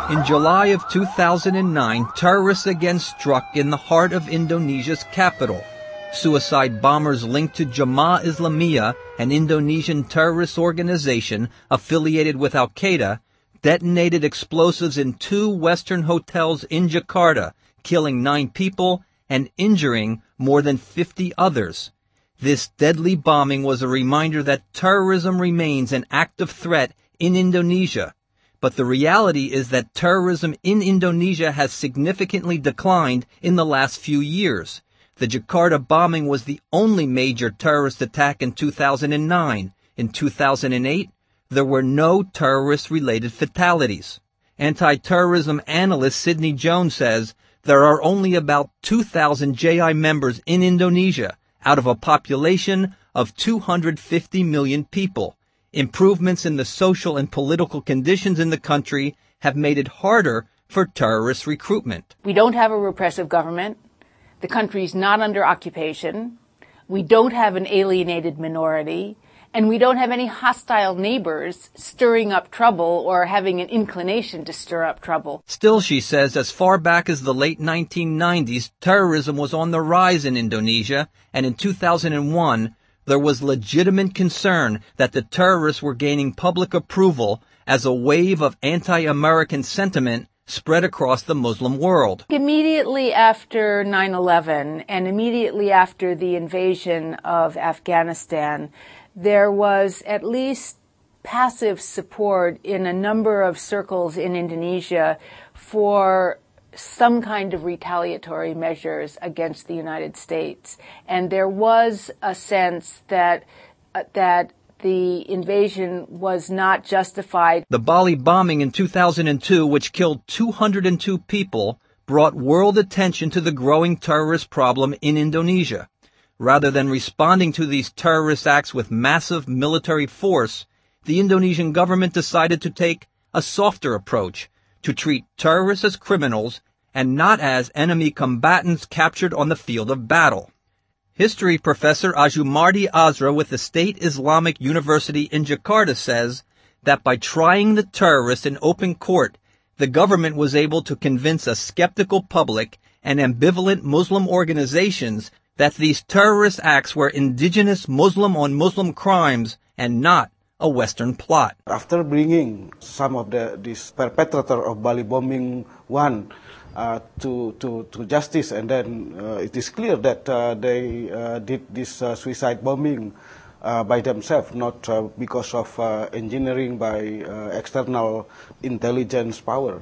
In July of 2009, terrorists again struck in the heart of Indonesia's capital. Suicide bombers linked to Jemaah Islamiyah, an Indonesian terrorist organization affiliated with Al-Qaeda, detonated explosives in 2 Western hotels in Jakarta, killing 9 people and injuring more than 50 others. This deadly bombing was a reminder that terrorism remains an active threat in Indonesia. But the reality is that terrorism in Indonesia has significantly declined in the last few years. The Jakarta bombing was the only major terrorist attack in 2009. In 2008, there were no terrorist-related fatalities. Anti-terrorism analyst Sidney Jones says there are only about 2,000 JI members in Indonesia out of a population of 250 million people. Improvements in the social and political conditions in the country have made it harder for terrorist recruitment. We don't have a repressive government. The country's not under occupation. We don't have an alienated minority. And we don't have any hostile neighbors stirring up trouble or having an inclination to stir up trouble. Still, she says, as far back as the late 1990s, terrorism was on the rise in Indonesia, and in 2001, there was legitimate concern that the terrorists were gaining public approval as a wave of anti-American sentiment spread across the Muslim world. Immediately after 9/11 and immediately after the invasion of Afghanistan, there was at least passive support in a number of circles in Indonesia for some kind of retaliatory measures against the United States. And there was a sense that the invasion was not justified. The Bali bombing in 2002, which killed 202 people, brought world attention to the growing terrorist problem in Indonesia. Rather than responding to these terrorist acts with massive military force, the Indonesian government decided to take a softer approach, to treat terrorists as criminals and not as enemy combatants captured on the field of battle. History professor Azumardi Azra with the State Islamic University in Jakarta says that by trying the terrorists in open court, the government was able to convince a skeptical public and ambivalent Muslim organizations that these terrorist acts were indigenous Muslim-on-Muslim crimes and not a Western plot. After bringing some of these perpetrator of Bali bombing to justice, and then it is clear that they did this suicide bombing by themselves, not because of engineering by external intelligence power.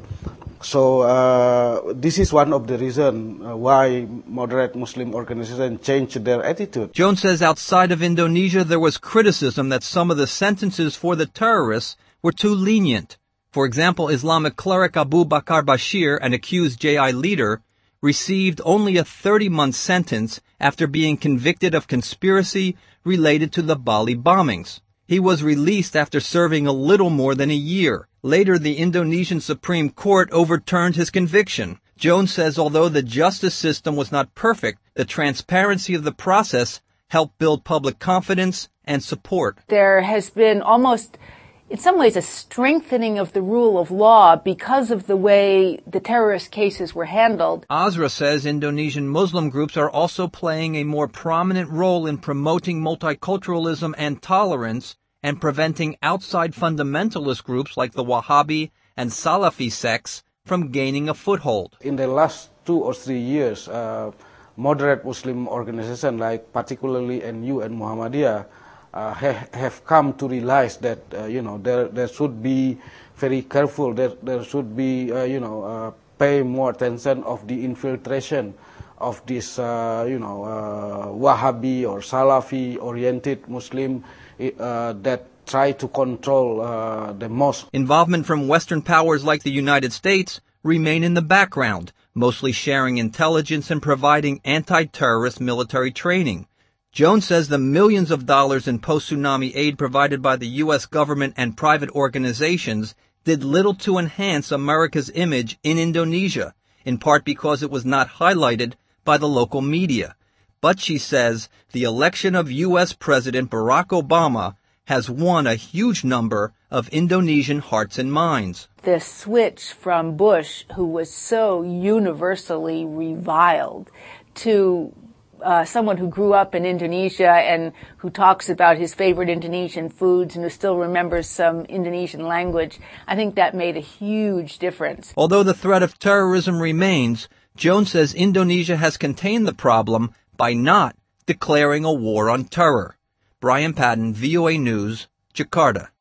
So this is one of the reasons why moderate Muslim organizations changed their attitude. Jones says outside of Indonesia there was criticism that some of the sentences for the terrorists were too lenient. For example, Islamic cleric Abu Bakar Bashir, an accused JI leader, received only a 30-month sentence after being convicted of conspiracy related to the Bali bombings. He was released after serving a little more than a year. Later, the Indonesian Supreme Court overturned his conviction. Jones says although the justice system was not perfect, the transparency of the process helped build public confidence and support. There has been almost, in some ways, a strengthening of the rule of law because of the way the terrorist cases were handled. Azra says Indonesian Muslim groups are also playing a more prominent role in promoting multiculturalism and tolerance and preventing outside fundamentalist groups like the Wahhabi and Salafi sects from gaining a foothold. In the last 2 or 3 years, moderate Muslim organizations like particularly NU and Muhammadiyah have come to realize that there should be very careful. There should be pay more attention of the infiltration of this Wahhabi or Salafi oriented Muslim that try to control the mosque. Involvement from Western powers like the United States remain in the background, mostly sharing intelligence and providing anti-terrorist military training. Jones says the millions of dollars in post-tsunami aid provided by the U.S. government and private organizations did little to enhance America's image in Indonesia, in part because it was not highlighted by the local media. But she says the election of U.S. President Barack Obama has won a huge number of Indonesian hearts and minds. The switch from Bush, who was so universally reviled, to someone who grew up in Indonesia and who talks about his favorite Indonesian foods and who still remembers some Indonesian language, I think that made a huge difference. Although the threat of terrorism remains, Jones says Indonesia has contained the problem by not declaring a war on terror. Brian Patton, VOA News, Jakarta.